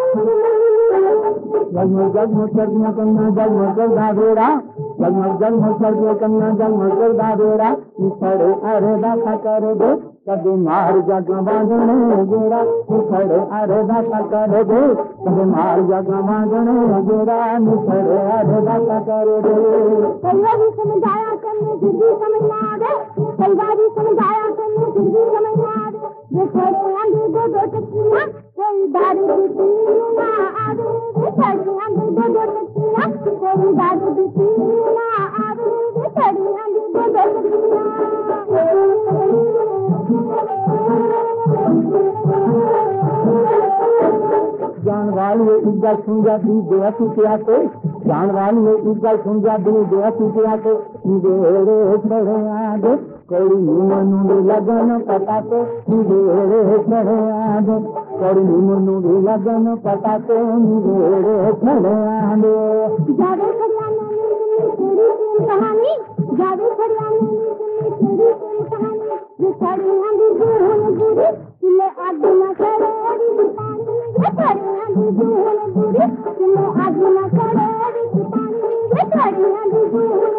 जगमग जगमग सर्दियाँ कन्या जगमग करदा बेड़ा, जगमग जगमग सर्दियाँ कन्या जगमग करदा बेड़ा, निखड़े अरे दासा कर दे कभी मार जगमग बांधने गेड़ा, निखड़े अरे दासा कर दे कभी मार जगमग बांधने गेड़ा, निखड़े अरे दासा कर दे। कई बार समझाया करने फिर भी समझ ना आवे, कई बार समझाया करने फिर भी समझ ना आवे, ये छोड़े आंधी दो दो टक्कियाँ कोई दारू पीती ना आवे, ये छोड़े आंधी दो दो टक्कियाँ कोई दारू पीती ना आवे, ये छोड़े आंधी दो दो टक्कियाँ। जान वाली इज्जत सुन जाती देह टूटिया को, जान वाली इज्जत सुन जाती देह टूटिया को, निवेरे खड़े आगे कोई मनु लगन पता को, निवेरे खड़े आगे कोई मनु लगन पता को, निवेरे खड़े आगे। जावे खड़ियाने में तेरी प्रेम कहानी, जावे खड़ियाने में तेरी प्रेम कहानी, ये खड़ी आंधी धूल बुरी तुले आग न करे पानी, ये खड़ी आंधी धूल बुरी तुले आग न करे पानी, ये खड़ी आंधी धूल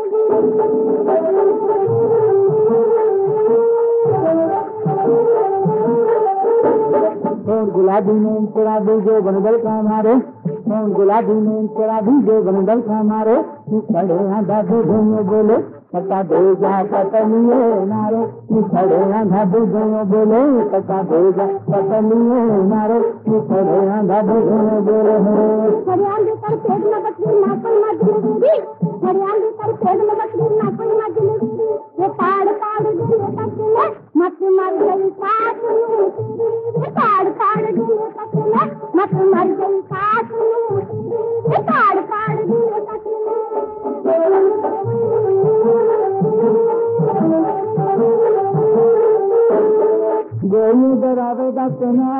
गुलाबी में तेरा जो बनबल का मारे, गुलाबी में तेरा जो बनबल का मारे, खड़े आधा दूधों बोले पता दे जा पतनिए नारे, खड़े आधा दूधों बोले पता दे जा पतनिए नारे, खड़े आधा दूधों बोले हरियाणवी कर पेट में बकरी ना कोई मजबूरी, हरियाणवी कर पेट में बकरी ना कोई मजबूरी, ये पाड़ पाड़ दिल तकले मत मर गई साथ में, ये पाड़ पाड़ दिल तकले मत मर गई साथ में, ये पाड़ पाड़ दिल तकले। गोली डरावे दसना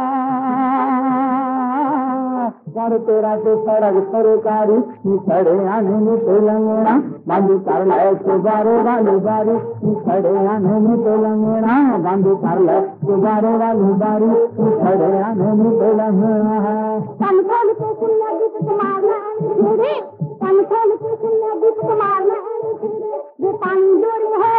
कर तेरा तो सड़क सरकारी, खड़े आने में तो लंगड़ा बांधू कर ले सुबारे वाली बारी, खड़े आने में तो लंगड़ा बांधू कर ले सुबारे वाली बारी, खड़े आने में तो लंगड़ा। तन खोल के सुनने दीप कुमार ने तेरे, तन खोल के सुनने दीप कुमार ने तेरे, ये पानी जोड़ी है